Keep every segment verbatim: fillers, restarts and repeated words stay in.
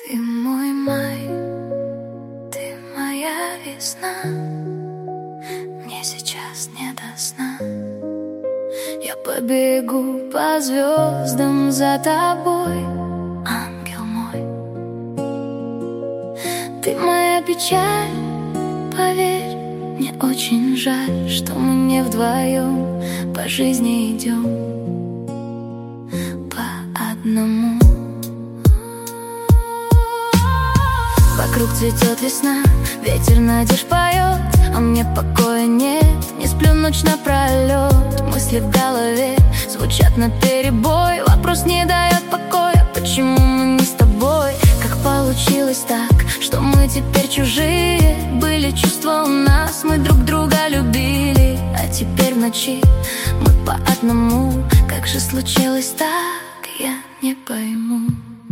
Ты мой май, ты моя весна. Мне сейчас не до сна. Я побегу по звездам за тобой, ангел мой. Ты моя печаль, поверь, мне очень жаль, что мы не вдвоем по жизни идем по одному. Вокруг цветет весна, ветер надежд поет, а мне покоя нет, не сплю ночь напролет. Мысли в голове звучат наперебой, вопрос не дает покоя: почему мы не с тобой? Как получилось так, что мы теперь чужие? Были чувства у нас, мы друг друга любили, а теперь в ночи мы по одному. Как же случилось так, я не пойму.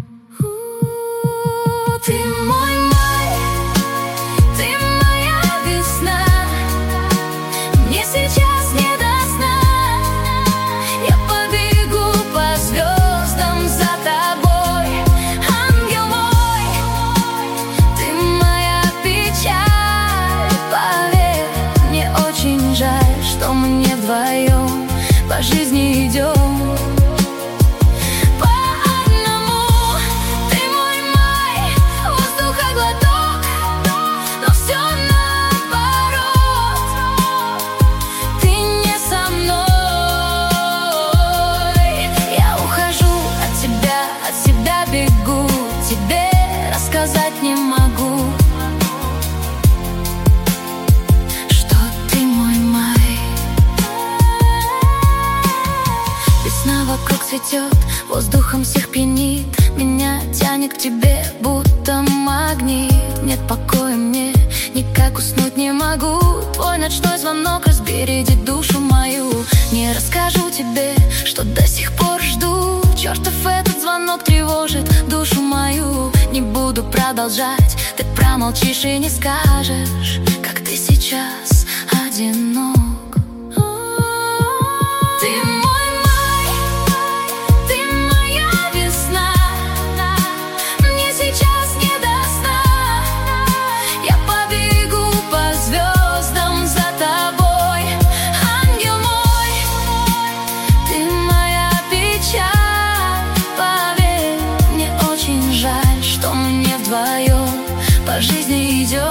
Ты мой май, ты моя весна. Мне сейчас не до сна. Я побегу по звездам за тобой, ангел мой. Ты моя печаль, поверь, мне очень жаль, что мы не вдвоем по жизни идем. Сказать не могу, что ты мой май. Весна вокруг цветет, воздухом всех пьянит, меня тянет к тебе, будто магнит. Нет покоя мне, никак уснуть не могу. Твой ночной звонок разбередит душу мою. Не расскажу тебе, что до сих пор жду. Чертов этот звонок тревожит душу мою. Не буду продолжать, ты промолчишь и не скажешь, как ты сейчас одинок. Ты мой май, ты моя весна. Мне сейчас не до сна. Я побегу по звездам за тобой, ангел мой. Ты моя печаль, поверь, мне очень жаль, что мы не вдвоем по жизни идем.